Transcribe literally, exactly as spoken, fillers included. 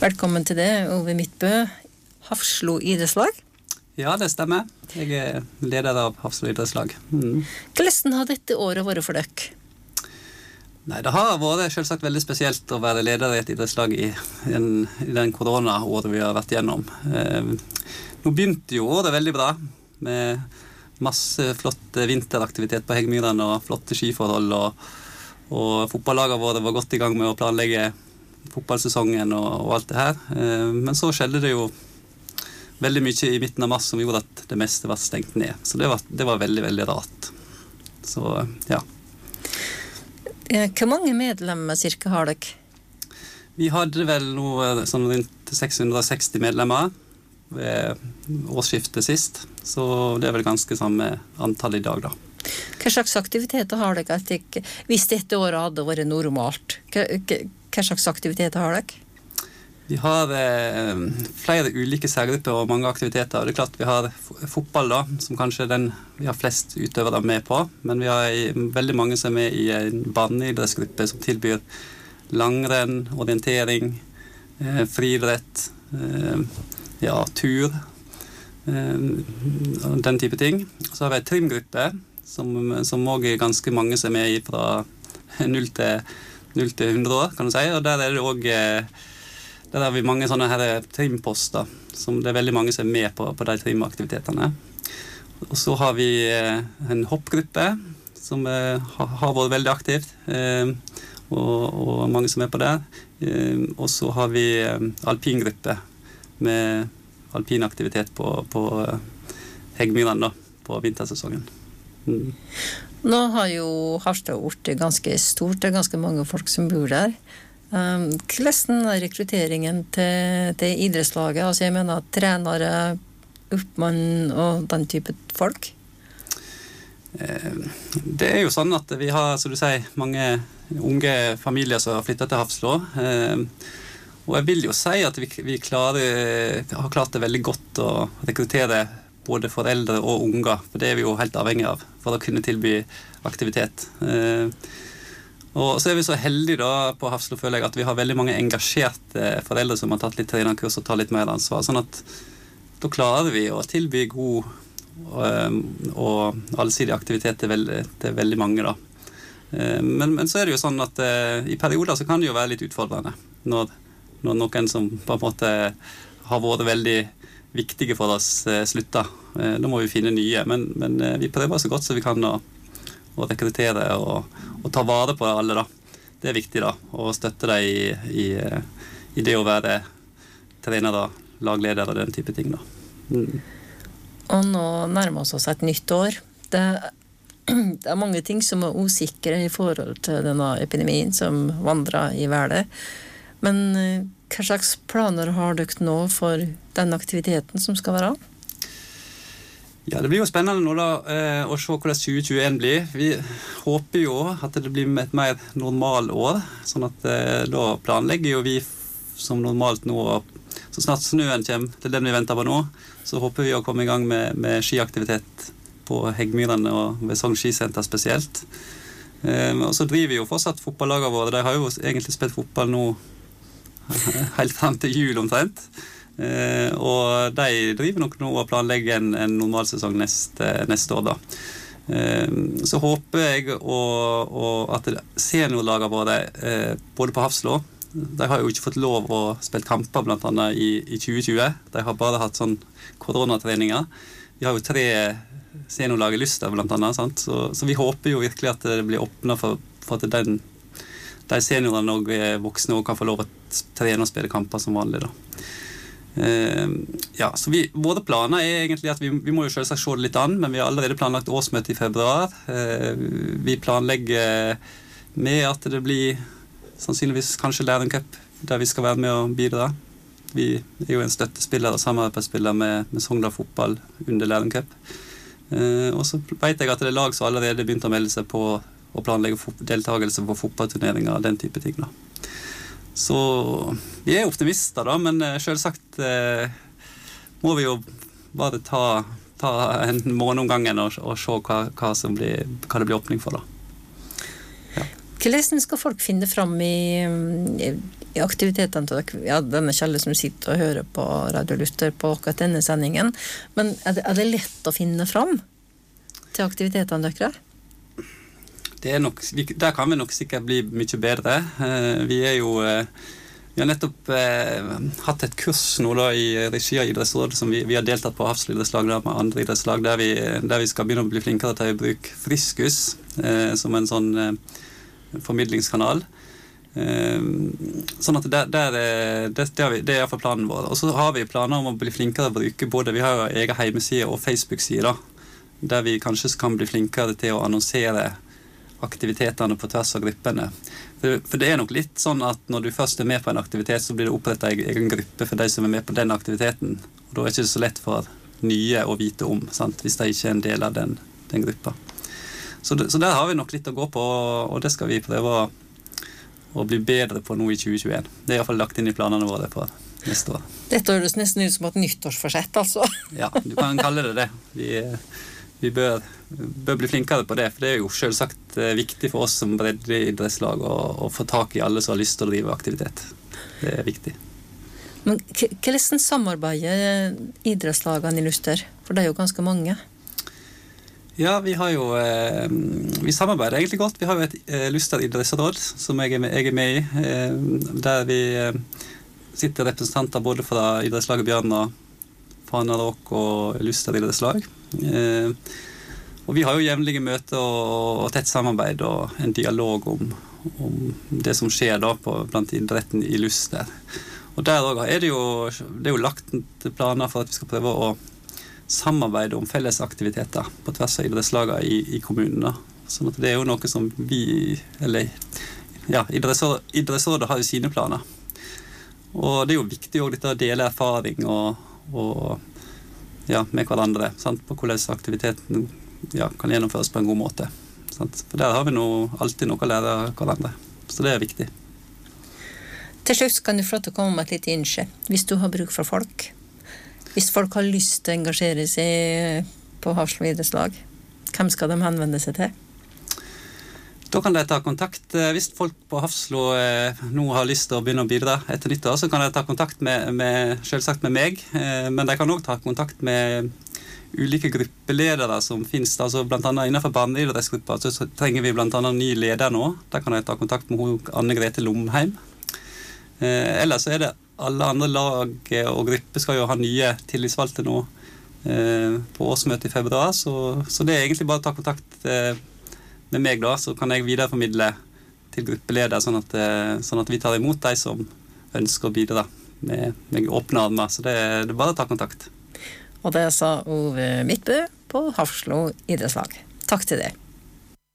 Velkommen til det, Ove Midtbø, Hafslo idrettslag. Ja, det stemmer. Jeg er leder av Hafslo idrettslag. Mm. Hvordan har dette året vært for dere? Nei, det har vært selvsagt veldig spesielt å være leder i et idrettslag i, en, i den korona-året vi har vært gjennom. Eh, nå begynte jo året veldig bra, med masse flott vinteraktivitet på Heggmyren og flotte skiforhold, og, og fotballaget våre var godt i gang med å planlegge fotballsesongen og, og alt det her. Eh, men så skjedde det jo veldig mye i midten av mars som gjorde at det meste var stengt ned. Så det var, det var veldig, veldig rart. Så, ja. Hvor mange medlemmer cirka har dere? Vi hadde vel noe sånn rundt seks hundre og seksti medlemmer ved årsskiftet sist. Så det er vel ganske samme antall i dag da. Hva slags aktiviteter har dere? Hvis dette året hadde vært normalt, hva, hva, hva slags aktiviteter har dere? Vi har eh, flere ulike særgrupper og mange aktiviteter. Det er klart vi har fotball da, som kanskje den vi har flest utøvere med på. Men vi har veldig mange som er med i en barneidrettsgruppe som tilbyr langrenn, orientering, eh, friidrett, eh, ja, tur, eh, den type ting. Så har vi en trimgruppe som, som også er ganske mange som er med i fra null til, null til hundre år, kan du si. Og der er det også... Eh, Der har vi mange sånne her trimposter, som det er veldig mange som er med på, på de trimaktivitetene. Og så har vi eh, en hoppgruppe, som eh, har, har vært veldig aktivt, eh, og, og mange som er på der. Eh, og så har vi eh, alpingruppe, med alpinaktivitet på, på eh, Heggmyren da, på vintersesongen. Mm. Nå har jo Harstad vært ganske stort, det er ganske mange folk som bor der. Um, hvordan er rekrutteringen til, til idrettslaget? Altså jeg mener trenere, oppmann og den type folk? Eh, det er jo sånn at vi har, som du sier, mange unge familier som har flyttet til Hafslo. Eh, og jeg vil jo si at vi, vi klarer, har klart det veldig godt å rekruttere både foreldre og unger, for det er vi jo helt avhengig av for å kunne tilby aktivitet. Eh, Og så er vi så heldige da på Hafslo, føler jeg, at vi har veldig mange engasjerte foreldre som har tatt litt trenerkurs og tar litt mer ansvar. Sånn at da klarer vi å tilby god og, og allsidig aktivitet til veldig, til veldig mange da. Men, men så er det jo sånn at i perioder så kan det jo være litt utfordrende når, når noen som på en måte har vært veldig viktige for oss slutter. Da må vi finne nye, men, men vi prøver så godt som vi kan å og rekruttere og, og ta vare på alle da. Det er viktig da, og støtte deg i, i, i det å være trener da, lagleder og den type ting da. Mm. Og nå nærmer vi oss et nytt år. Det, det er mange ting som er usikre i forhold til denne epidemien som vandrer i verden. Men hva slags planer har dere nå for den aktiviteten som skal være? Ja, det blir jo spennende nå da, eh, å se hvordan tjue tjueen blir. Vi håper jo at det blir et mer normal år, sånn at eh, da planlegger jo vi som normalt nå, så snart snøen kommer til den vi venter på nå, så håper vi å komme i gang med, med skiaktivitet på Heggmyren og ved Sogn skisenter spesielt. Eh, og så driver vi jo fortsatt fotballaget våre, de har jo egentlig spilt fotball nå helt frem til jul omtrent. Uh, og de driver nok nå og planlegger en, en normalsesong neste, neste år da. Uh, så håper jeg og, og at seniorlaget våre uh, både på Hafslo, de har jo ikke fått lov å spille kamper blant annet i, i tjue tjue, de har bare hatt sånn koronatreninger. Vi har jo tre seniorlag i Lyster blant annet, sant? Så, så vi håper jo virkelig at det blir åpnet for, for at den, de seniorene og voksne også kan få lov å trene og spille kamper som vanlig da. Uh, ja, så vi, våre planer er egentlig at vi, vi må jo selvsagt se det litt an, men vi har allerede planlagt årsmøte i februar. Uh, vi planlegger med at det blir sannsynligvis kanskje Læren Cup, der vi skal være med og bidra. Vi er jo en støttespiller og samarbeidsspiller med, med Sogndal fotball under Læren Cup. Uh, og så vet jeg at det er lag som allerede begynte å melde seg på å planlegge fot- deltagelse på fotballturneringer og den type ting da. Så vi er optimister da, men selvsagt eh, må vi jo bare ta, ta en måned om gangen og, og se hva, hva, som blir, hva det blir åpning for da. Ja. Hvordan skal folk finne fram i, i aktivitetene til dere, ja, denne Kjelle som sitter og hører på Radio Luther på akkurat denne sendingen, men er det, er det lett å finne fram til aktivitetene dere? Det er nok, der kan vi nok sikkert bli mye bedre. Vi er jo, vi har nettopp eh, hatt et kurs nå da i regi av idrettsrådet som vi, vi har deltatt på Hafslo idrettslag med andre idrettslag, der vi, der vi skal begynne å bli flinkere til å bruke Friskus eh, som en sånn eh, formidlingskanal. Eh, sånn at der, der, det, det, vi, det er i hvert fall planen vår. Og så har vi planer om å bli flinkere til å bruke både, vi har jo egen hjemmeside og Facebook-side da, der vi kanskje kan bli flinkere til å annonsere aktivitetene på tvers av gruppene. For, for det er nok litt sånn at når du først er med på en aktivitet, så blir det opprettet en egen gruppe for de som er med på den aktiviteten. Og da er det ikke så lett for nye å vite om, sant? Hvis de ikke er en del av den, den gruppa. Så, det, så der har vi nok litt å gå på, og det skal vi prøve å, å bli bedre på nå i tjue tjueen. Det er i hvert fall lagt inn i planene våre på neste år. Dette høres nesten ut som et nyttårsforsett, altså. Ja, du kan kalle det det. Vi Vi bør, bør bli flinkere på det, for det er jo selvsagt viktig for oss som breddeidrettslag å, å få tak i alle som har lyst til å drive aktivitet. Det er viktig. Men hvordan samarbeider idrettslagene i Luster? For det er jo ganske mange. Ja, vi har jo eh, vi samarbeider egentlig godt. Vi har jo et eh, Luster idrettsråd som jeg er med, jeg er med i, eh, der vi eh, sitter representanter både fra idrettslaget Bjørna, Fana Rock og Luster idrettslag. Eh, og vi har jo jevnlige møter og, og tett samarbeid og en dialog om, om det som skjer da på, blant idretten i Luster. Og der er det, jo, det er jo lagt planer for at vi skal prøve å samarbeide om fellesaktiviteter på tvers av idrettslagene i, i kommunen. Sånn at det er jo noe som vi, eller ja, idrettsrådet, idrettsrådet har jo sine planer. Og det er jo viktig å dele erfaring og, og ja, med hverandre, sant? På hvordan aktiviteten ja, kan gjennomføres på en god måte. Sant? For der har vi nå alltid noe å lære av hverandre. Så det er viktig. Til slutt kan du få til å komme med et litt innskje, hvis du har bruk for folk. Hvis folk har lyst til å engasjere seg på Hafslo idrettslag, hvem skal de henvende seg til? Da kan de ta kontakt. Hvis folk på Hafslo eh, nå har lyst til å begynne å bidra etter nyttår, så kan de ta kontakt med, med selvsagt med meg, eh, men de kan også ta kontakt med ulike gruppeledere som finnes. Altså blant annet innenfor barneidrettsgruppa så trenger vi blant annet ny leder nå. Der kan de ta kontakt med Anne Grete Lomheim. Eh, ellers så er det alle andre lag og grupper skal jo ha nye tillitsvalgte nå eh, på årsmøtet i februar, så, så det er egentlig bare å ta kontakt eh, med meg da, så kan jeg videreformidle til gruppeleder, sånn at, sånn at vi tar imot de som ønsker å bidra med, med åpne armer. Så det, det er bare å ta kontakt. Og det sa Ove Midtbø på Hafslo idrettslag. Takk til deg.